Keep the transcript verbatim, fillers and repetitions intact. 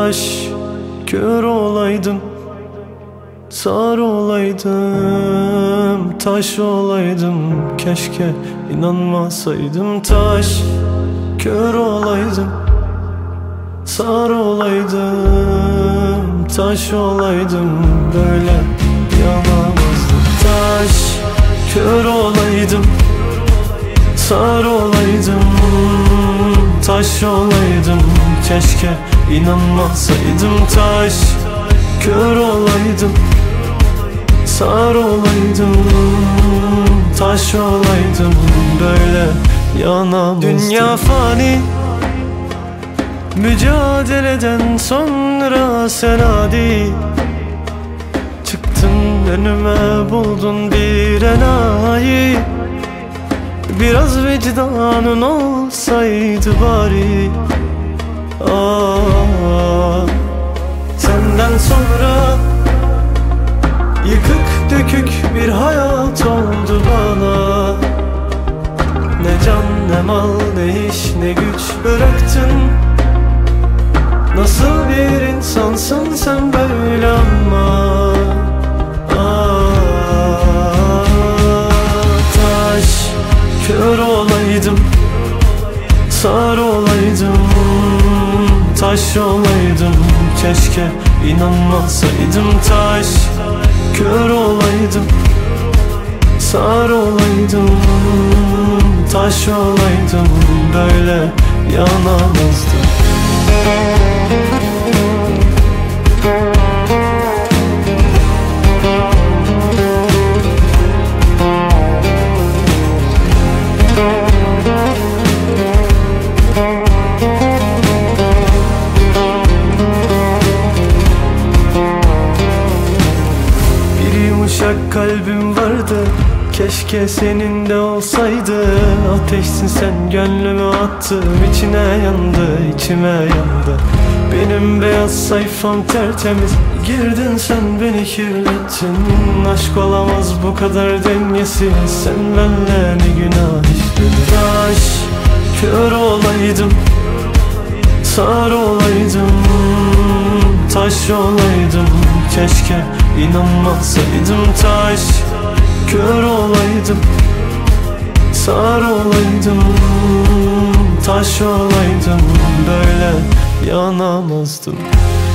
taş, kör olaydım, sar olaydım, taş olaydım. Keşke inanmasaydım. Taş, kör olaydım, sar olaydım, taş olaydım. Böyle yanamazdım. Taş, kör olaydım, sar olaydım, taş olaydım. Keşke inanmasaydım. Taş, kör olaydım, sar olaydım, taş olaydım. Böyle yanamazdım. Dünya fani, mücadeleden sonra sen adi çıktın önüme, buldun bir enayi. Biraz vicdanın olsaydı bari. Aa, senden sonra yıkık dökük bir hayat oldu bana. Ne can ne mal ne iş ne güç bıraktın. Nasıl bir insansın sen böyle ama. Aa, taş, kör olaydım, sar olaydım, taş olaydım. Keşke inanmasaydım. Taş, kör olaydım, sar olaydım, taş olaydım. Böyle yanamazdım. Yumuşak kalbim vardı, keşke senin de olsaydı. Ateşsin sen, gönlümü attım, içine yandı, içime yandı. Benim beyaz sayfam tertemiz, girdin sen beni kirlettin. Aşk olamaz bu kadar dengesiz, sen benimle ne günah işledin. Taş, kör olaydım, sar olaydım, taş olaydım. Keşke inanmasaydım. Taş, kör olaydım, sar olaydım, taş olaydım. Böyle yanamazdım.